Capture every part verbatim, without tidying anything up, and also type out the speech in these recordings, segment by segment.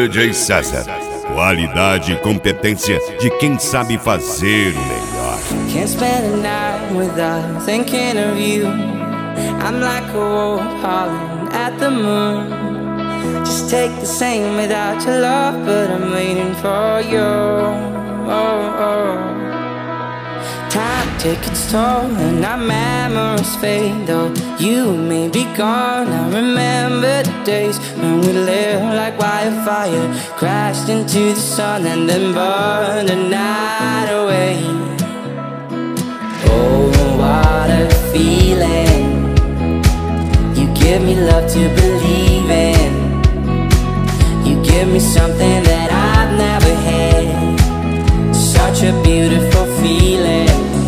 D J César, qualidade e competência de quem sabe fazer o melhor. Can't spend a night without thinking of you. I'm like a wolf howling at the moon. Just take the same without your love, but I'm waiting for you. Oh, oh. Time takes its toll and our memories fade. Though you may be gone, I remember the days when we lived like wildfire, crashed into the sun and then burned the night away. Oh, what a feeling. You give me love to believe in. You give me something that I've never had. Such a beautiful feeling.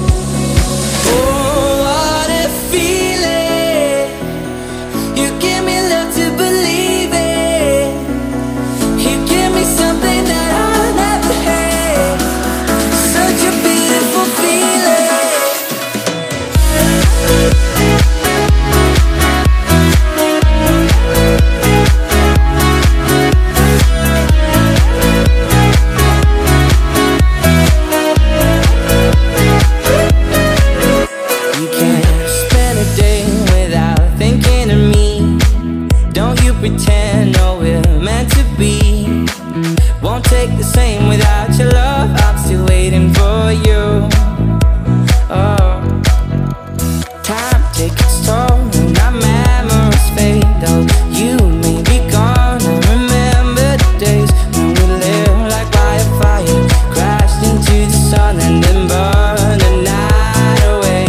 Oh, what a feeling. You give me love to believe in. You give me something that I've never had. Such a beautiful feeling. Pretend, no, we're meant to be. Won't take the same without your love. I'm still waiting for you. Oh, time takes its toll and our memories fade. Though you may be gone, I remember the days when we lived like wildfire, crashed into the sun and then burned the night away.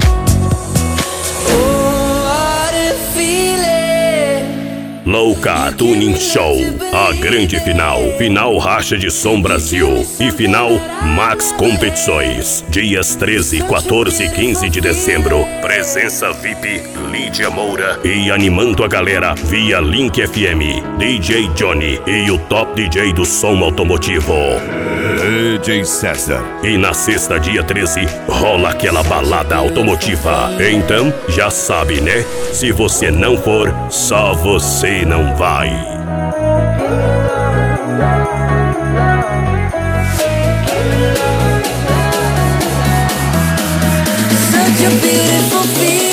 Oh, what a feeling. Louca Tuning Show, a grande final, final Racha de Som Brasil e final Max Competições, dias treze, quatorze e quinze de dezembro. Presença V I P, Lídia Moura e animando a galera via Link F M, D J Johnny e o top D J do som automotivo, D J César. E na sexta, dia treze, rola aquela balada automotiva. Então, já sabe, né? Se você não for, só você não vai. Such a beautiful feeling.